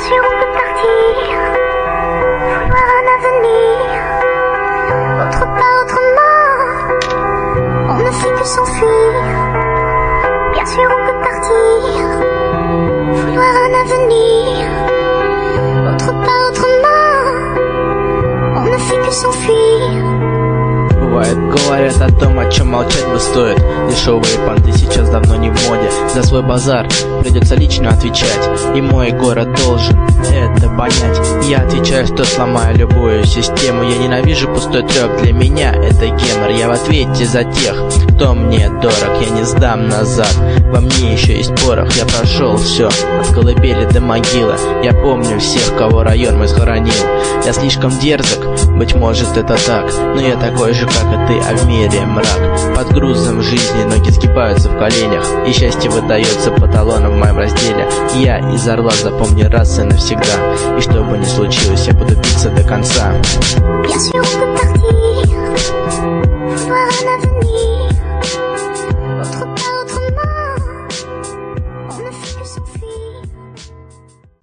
sûr on peut partir, vouloir un avenir, autre part autrement, on ne fait que s'enfuir. Bien sûr on peut partir, vouloir un avenir, autre part autrement, on ne fait que s'enfuir. Бывает, говорят о том, о чем молчать бы стоит. Дешевые понты сейчас давно не в моде. За свой базар придется лично отвечать, и мой город должен это понять. Я отвечаю, что сломаю любую систему. Я ненавижу пустой трек, для меня это гемор. Я в ответе за тех, кто мне дорог. Я не сдам назад, во мне еще есть порох. Я прошел все, от колыбели до могилы. Я помню всех, кого район мой схоронил. Я слишком дерзок, быть может это так, но я такой же, как и ты, а в мире мрак. Под грузом жизни ноги сгибаются в коленях, и счастье выдается по талонам в моем разделе. Я из Орла, запомни раз и навсегда. И что бы ни случилось, я буду биться